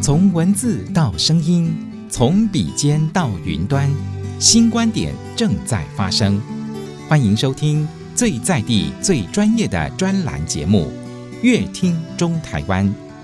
从文字到声音，从笔尖到云端，新观点正在发生。欢迎收听最在地、最专业的专栏节目《乐听中台湾》。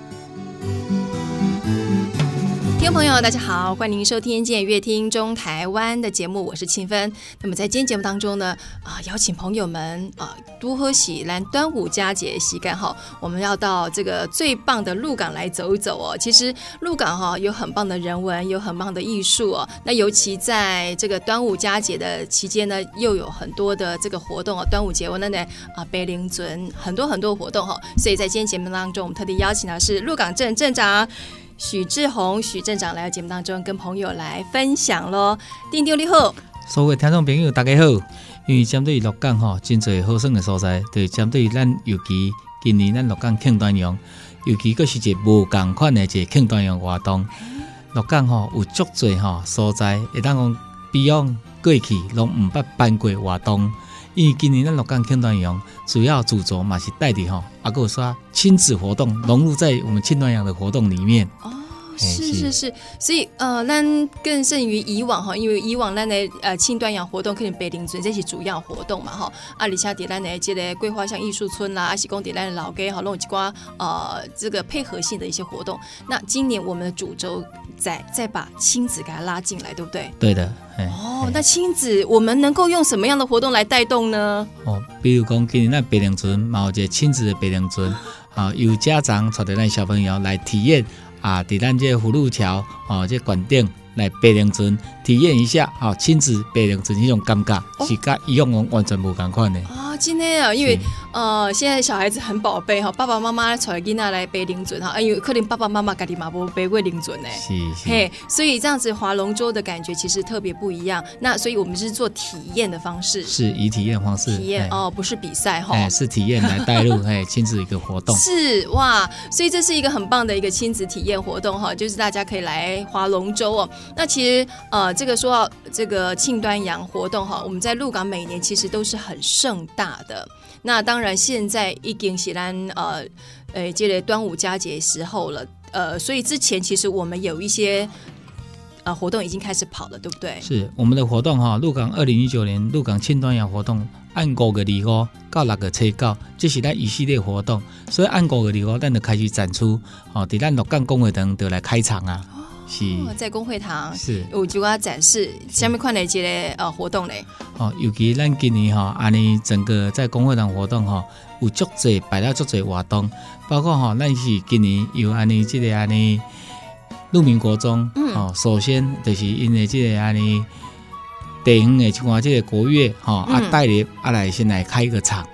听众朋友大家好，欢迎收听今天乐听中台湾的节目，我是庆芬。那么在今天节目当中呢，邀请朋友们都喝喜来端午佳节时间哈，我们要到这个最棒的鹿港来走一走哦。其实鹿港有很棒的人文，有很棒的艺术哦。那尤其在这个端午佳节的期间呢，又有很多的这个活动哦。端午节我那北林尊很多活动哈，所以在今天节目当中，我们特地邀请的是鹿港镇镇长许志宏许镇长来到节目当中，跟朋友来分享咯。丁丁你好， 所有听众朋友大家好。因为针对鹿港真侪好耍的所在，就是针对咱尤其今年咱鹿港庆端阳，尤其佫是一个无同款的一个庆端阳活动。鹿港有足侪所在，会当讲比往过去拢唔捌办过活动。因为今年咱鹿港庆端阳主要主轴嘛是带着还有说亲子活动融入在我们庆端阳的活动里面。 是，所以咱更胜于以往哈，因为以往咱的庆端阳活动可能北林村这是主要活动嘛哈，而且伫咱的这个桂花巷艺术村啦，还是讲伫咱的老街哈，弄一寡这个配合性的一些活动。那今年我们的主轴再把亲子给它拉进来，对不对？ 对的。 那亲子我们能够用什么样的活动来带动呢？ 比如讲今年咱北林村嘛有一个亲子的北林村，由家长带着咱小朋友来体验伫咱这葫芦桥这馆顶来北林村体验一下亲子北林村那种感觉，是跟以往完全不同款的。 今天因为现在小孩子很宝贝爸爸妈妈带囡仔来背灵准因为可能爸爸妈妈自己嘛没背过灵准是所以这样子划龙舟的感觉其实特别不一样。那所以我们是做体验的方式， 是以体验方式， 体验不是比赛是体验来带入亲子一个活动。 是哇，所以这是一个很棒的一个亲子体验活动就是大家可以来划龙舟那其实这个说到这个庆端阳活动我们在鹿港每年其实都是很盛大的。那当然现在已经是咱这个端午佳节时候了所以之前其实我们有一些活动已经开始跑了，对不对？ 是我们的活动鹿港2019年鹿港庆端阳活动按5月25到6月初9，这是咱一系列活动，所以按5月25咱就开始展出在咱鹿港公会堂就来开场是在公会堂是有一个展示什么款的这个活动呢？ 尤其咱今年安尼整个在公会堂活动有足侪摆了足侪活动，包括咱是今年有安尼这个安尼鹿鸣国中首先就是因为这个安尼地方的像这个国乐带入来先来开一个场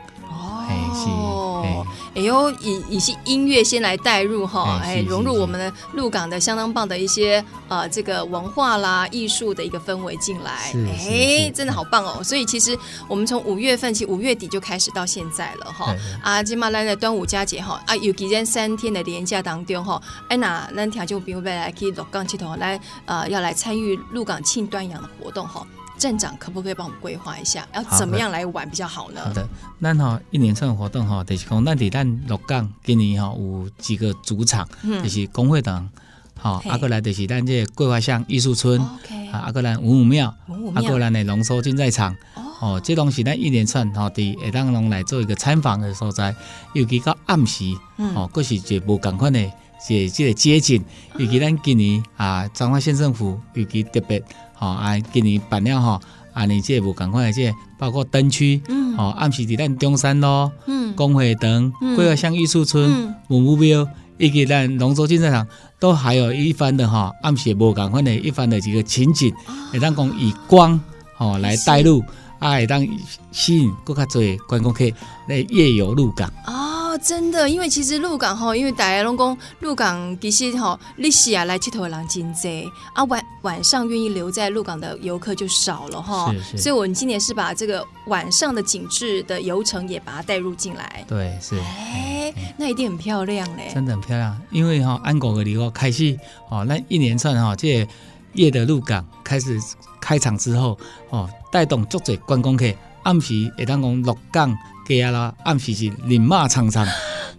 以音乐先来带入融入我们的鹿港的相当棒的一些这个文化啦艺术的一个氛围进来，真的好棒所以其实我们从5月份其实5月底就开始到现在了今嘛咱的端午佳节尤其在3天的连假当中那咱听众朋友来去鹿港佚佗要来参与鹿港庆端阳的活动镇长可不可以帮我们规划一下，要怎么样来玩比较好呢？ 好的，咱一连串的活动就是讲咱鹿港今年有几个主场，就是公会堂，过来就是咱这桂花巷艺术村，过来文武庙，过来的龙舟竞赛场，这拢是咱一连串会当拢来做一个参访的所在，尤其到暗时，佫是一个无同款的。这个街景，尤其咱今年彰化县政府尤其特别今年办了安尼这无同款的这包括灯区，暗时伫咱中山路、公会堂、桂花巷艺术村、文武庙，以及咱龙舟竞赛场，都还有一番的暗时无同款的一番的几个情景，会当讲以光来带入，会当吸引更加多观光客来夜游鹿港。 真的，因为其实鹿港因为大家都说鹿港其实历史来佚佗的人真多晚上愿意留在鹿港的游客就少了所以我们今年是把这个晚上的景致的游程也把它带入进来。 对，是那一定很漂亮嘞， 真的很漂亮。因为按5月25开始那一连串这个夜的鹿港开始开场之后带动足多观光客，暗时会当讲鹿港街啦，暗时是人马长长，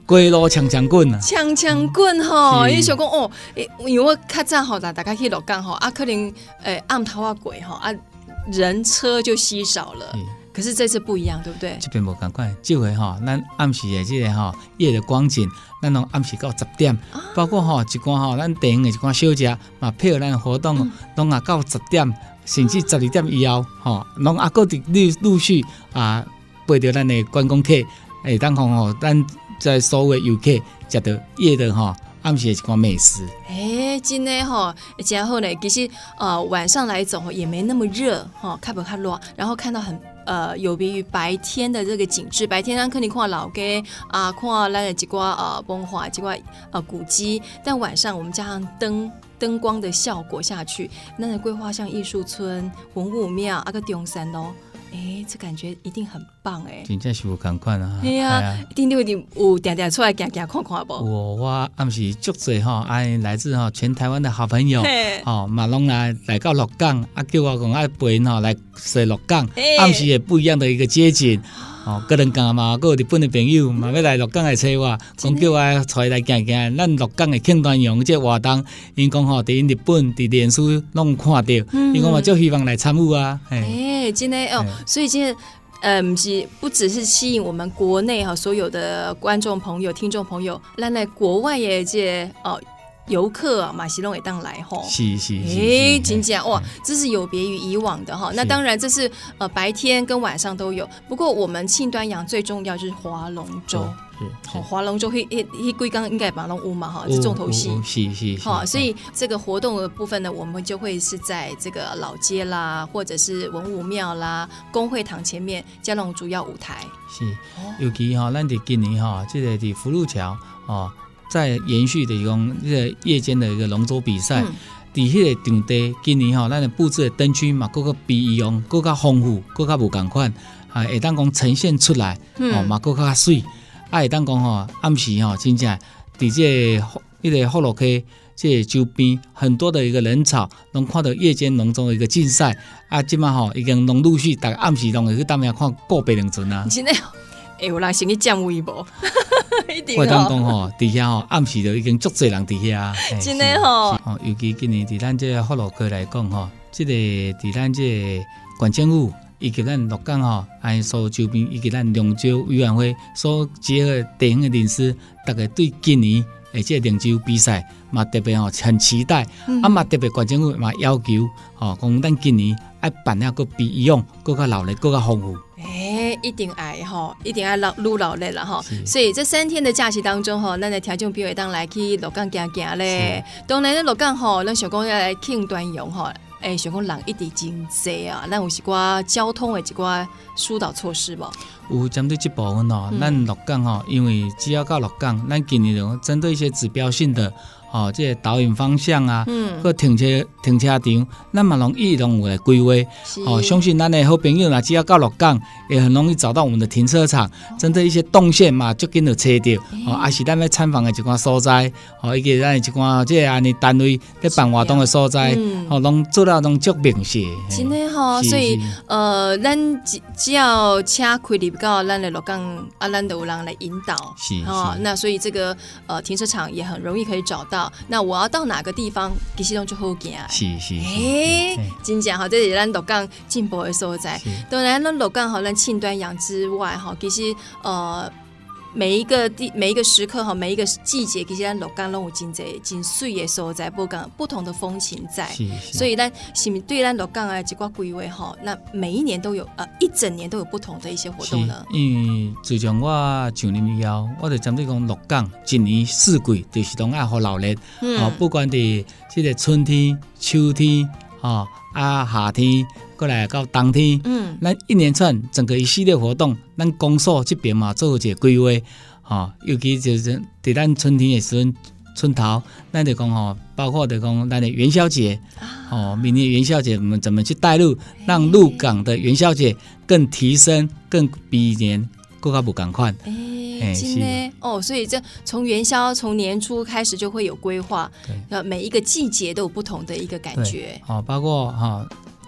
归路强强棍啊， 强强棍吼，伊想讲哦，因为我较早吼，大家去鹿港吼，可能暗头啊过吼啊，人车就稀少了。可是这次不一样，对不对？ 这边无同款，这回吼，咱暗时的这个吼夜的光景，咱拢暗时到10点，包括吼一寡吼咱地方的一寡小食嘛，配合咱的活动，拢啊到10点，甚至12点以后，吼，拢啊个陆续啊陪着咱的观光客，当吼咱在所有的游客食到夜的吼暗时的一寡美食。 真的吼，真好呢。其实晚上来走也没那么热哈，较不较热，然后看到很有别于白天的这个景致。白天咱可能看老街啊，看咱的一寡文化、一寡古迹，但晚上我们加上灯光的效果下去，那的规划像艺术村、文武庙啊个中山咯。这感觉一定很棒真正是有同款啊！ 对啊，一定有定定出来行行看看不？ 我暗时足多哈，来自全台湾的好朋友，嘛拢来到鹿港，叫我讲陪因来踅鹿港，暗时也不一样的一个街景。个人讲嘛，还有日本的朋友嘛要来鹿港来找我，讲叫我带来行行咱鹿港的庆端阳这活动。因讲伫因日本伫脸书拢看到，因讲嘛就希望来参与啊。 真的哦，所以今天不只是吸引我们国内所有的观众朋友、听众朋友，咱来国外的这游客马西龙也当来吼， 是， 真正哇，这是有别于以往的哈。那当然这是白天跟晚上都有，不过我们庆端阳最重要就是划龙舟。划龙舟，迄几天应该把龙屋嘛哈，是重头戏。 是。 好，所以这个活动的部分呢，我们就会是在这个老街啦，或者是文武庙啦、公会堂前面加那种主要舞台。 是，尤其咱伫今年这个伫福禄桥在延续的讲这个夜间的一个龙舟比赛，伫迄个场地，今年咱的布置的灯区嘛，更加不一样，更加丰富，更加无同款，会当讲呈现出来，嘛更加水。会当讲暗时真正伫这个福禄溪这周边很多的一个人潮，拢看到夜间龙舟的一个竞赛。即马已经拢陆续，大家暗时拢会去当面看个别两阵啊。 真的，有人先去占位无？ 我当讲伫遐暗时就已经足侪人伫遐。 真的吼， 尤其今年伫咱这福禄溪来讲这个伫咱这个县政府以及咱鹿港所周边以及咱龙舟委员会所结合地方的人士，大家对今年的这个龙舟比赛嘛特别很期待，嘛特别县政府嘛要求讲咱今年要办了个不一样，更加热闹，更加丰富。 一定爱一定爱愈热闹啦哈。所以这3天的假期当中咱的听众朋友当来去鹿港行行咧。当然咧鹿港咱想讲要来庆端阳想讲人一直真多啊，咱有一寡交通的一寡疏导措施无？ 有针对这部分咱鹿港因为只要到鹿港，咱今年就针对一些指标性的这个导引方向啊，个停车场，咱嘛拢有来规划。相信咱的好朋友只要到鹿港，也很容易找到我们的停车场。针对一些动线嘛，就紧就找到。还是咱要参访的一寡所在，以及咱一寡这安尼单位在办活动的所在，拢做到拢足明显。 真的所以咱只要车开入到咱的鹿港咱就有人来引导。那所以这个停车场也很容易可以找到。那我要到哪个地方，其实都就好行。 是。 真正这是咱鹿港进步的所在。当然，咱鹿港咱庆端阳之外其实每一个时刻每一个季节，其实咱鹿港拢有真水的所在，不同的风情在。所以咱是不是对咱鹿港的一寡规划那每一年都有一整年都有不同的一些活动呢？ 因为自从我上任以后，我就针对讲鹿港一年四季就是拢爱好热闹。不管伫这个春天、秋天夏天，过来到冬天，咱一连串整个一系列活动，咱公所这边嘛做一个规划，尤其就是在咱春天的时阵，春头，咱就讲包括就讲咱的元宵节，明年元宵节我们怎么去带入，让鹿港的元宵节更提升，更比以前更加不同款。 真的所以这从元宵从年初开始就会有规划，每一个季节都有不同的一个感觉。 包括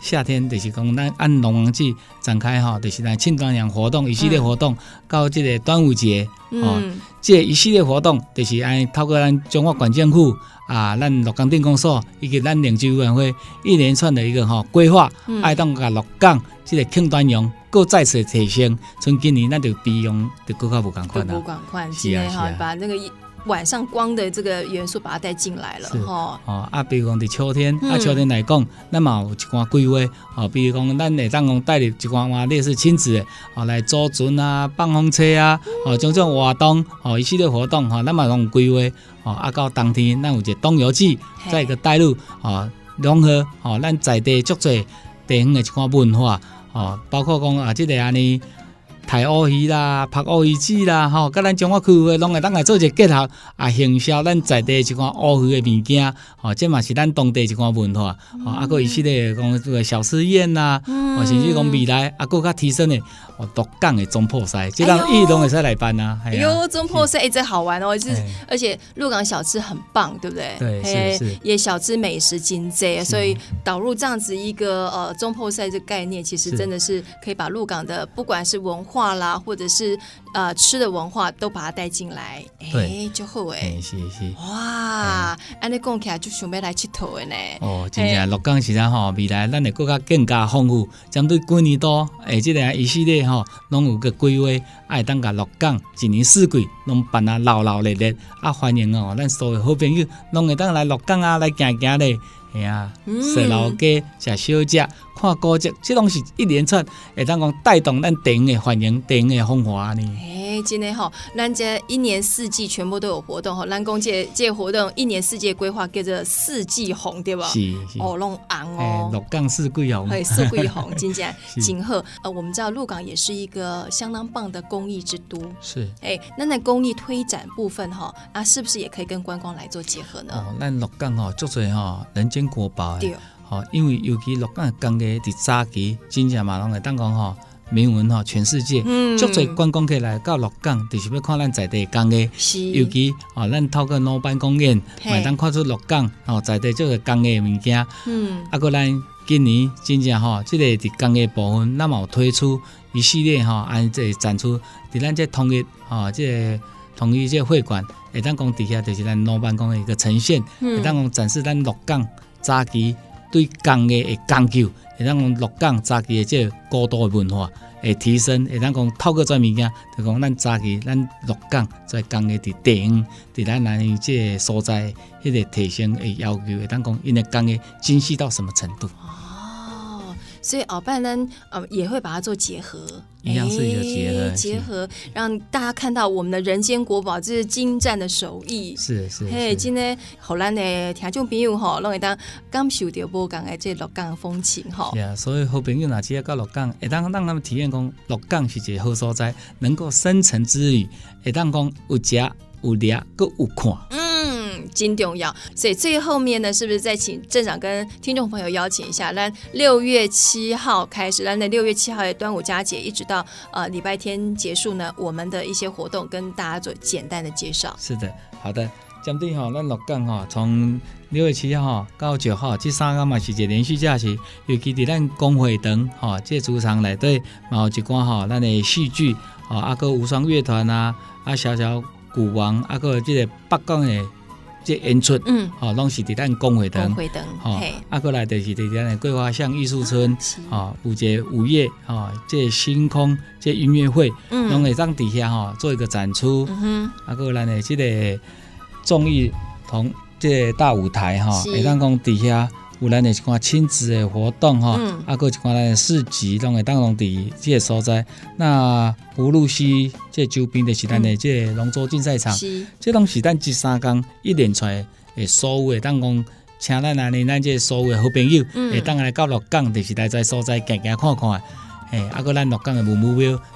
夏天就是讲咱按龙王祭展开就是咱庆端阳活动一系列活动，到这个端午节这一系列活动就是按透过咱中华县政府咱鹿港镇公所以及咱灵芝委员会一连串的一个规划，爱当甲鹿港这个庆端阳够再次提升，从今年咱就比用就更加不同款啦， 不同款，是啊，把那个晚上光的这个元素把它带进来了比如讲伫秋天，秋天来讲，咱嘛有一寡规划比如讲咱会当讲带入一寡类似亲子的来组船放风车种种活动一系列活动咱嘛拢规划到冬天咱有一个冬游季，再一个带入融合咱在地足侪地方的一寡文化包括讲这个安尼。台乌鱼啦、拍乌鱼子啦，甲咱中华区的拢会当来做一个结合，行销咱在地一寡乌鱼的物件，这嘛是咱当地一寡文化，还一系列讲这个小吃宴啦，甚至讲未来更加提升的鹿港的总铺赛，这让一拢会使来办啊。 总铺赛这好玩而且鹿港小吃很棒，对不对？ 对，是也小吃美食精粹，所以导入这样子一个总铺赛这概念，其实真的是可以把鹿港的不管是文化啦，或者是吃的文化都把它带进来，就好是哇，安尼讲起来就想要来佚佗的呢。 真正鹿港是未来咱会更加丰富，针对几年多这个一系列拢有个规划，爱当甲鹿港一年四季拢办热热烈烈欢迎咱所有好朋友拢会当来鹿港来行行咧。踅老街、食小食、看古迹，这拢是一连串会当讲带动咱地方的欢迎、地方的风华呢。 真的咱这一年四季全部都有活动咱讲这活动一年四季的规划叫做四季红，对吧？ 是拢红鹿港四季红， 四季红，真正真好。我们知道鹿港也是一个相当棒的公益之都， 是那在公益推展部分是不是也可以跟观光来做结合呢？ 咱鹿港足多人间国宝对因为尤其鹿港的工艺伫早期真正嘛拢会当讲名闻全世界，足侪观光客来到鹿港，就是要看咱在地工艺。尤其咱透过老板公园，嘛当看出鹿港在地这个工艺的物件。还咱今年真正这个伫工艺部分，咱嘛有推出一系列按这展出，伫咱这统一这个统一这会馆，会当讲底下就是咱老板公的一个呈现，会当讲展示咱鹿港早期对工艺的讲究。会当讲鹿港早期的这个古都的文化会提升，会当讲透过这物件，就讲咱早期咱鹿港在工艺伫地方，伫咱安这个所在迄个提升的要求，会当讲因的工艺精细到什么程度？ 所以后半咱也会把它做结合， 一样是有结合，让大家看到我们的人间国宝，这是精湛的手艺。 是， 今天互咱的听众朋友拢会当感受到不同的这鹿港的风情所以好朋友若只要到鹿港，会当让他们体验讲鹿港是一个好所在，能够深层之余，会当讲有食有掠，佮有看。 真重要，所以最后面呢，是不是再请镇长跟听众朋友邀请一下？咱6月7号开始，咱的6月7号的端午佳节，一直到礼拜天结束呢，我们的一些活动跟大家做简单的介绍。 是的，好的。针对咱鹿港从6月7号到9号这3天嘛是一个连续假期，尤其伫咱公会堂这主场内底嘛有一寡咱的戏剧个无双乐团小小鼓王个这个北港的这演出拢是伫咱公会堂个来就是伫咱的桂花巷艺术村有一个午夜这星空这音乐会拢会当伫遐做一个展出个咱的这个综艺同这个大舞台会当讲伫遐有咱的一寡亲子的活动个一寡咱的市集拢会当拢伫这个所在。那葫芦溪这周边就是咱的这个龙舟竞赛场，这拢是咱这3天一连串的所有的当讲请咱这所有的好朋友会当来到鹿港，就是来在所在行行看看。个咱鹿港的文物庙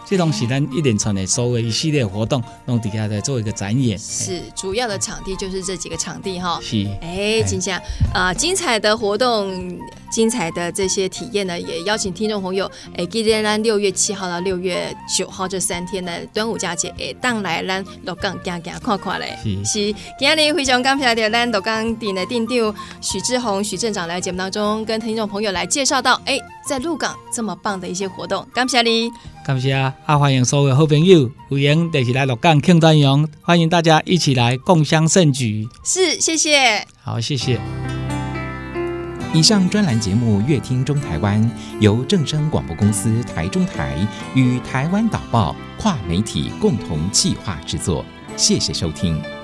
这拢是咱一连串的所有一系列活动，拢底下在做一个展演。 是主要的场地就是这几个场地哈。 是， 真正精彩的活动，精彩的这些体验呢，也邀请听众朋友，记得咱6月7号到6月9号这3天的端午佳节，当来咱鹿港行行看看嘞。是，今日非常感谢到咱鹿港店的店长许志宏许镇长来节目当中，跟听众朋友来介绍到，在鹿港这么棒的一些活动，感谢你。 感谢啊！欢迎所有好朋友，有缘就是来鹿港庆端阳，欢迎大家一起来共襄盛举。 是，谢谢。 好，谢谢。 以上专栏节目《乐听中台湾》由正声广播公司台中台与台湾导报跨媒体共同企划制作，谢谢收听。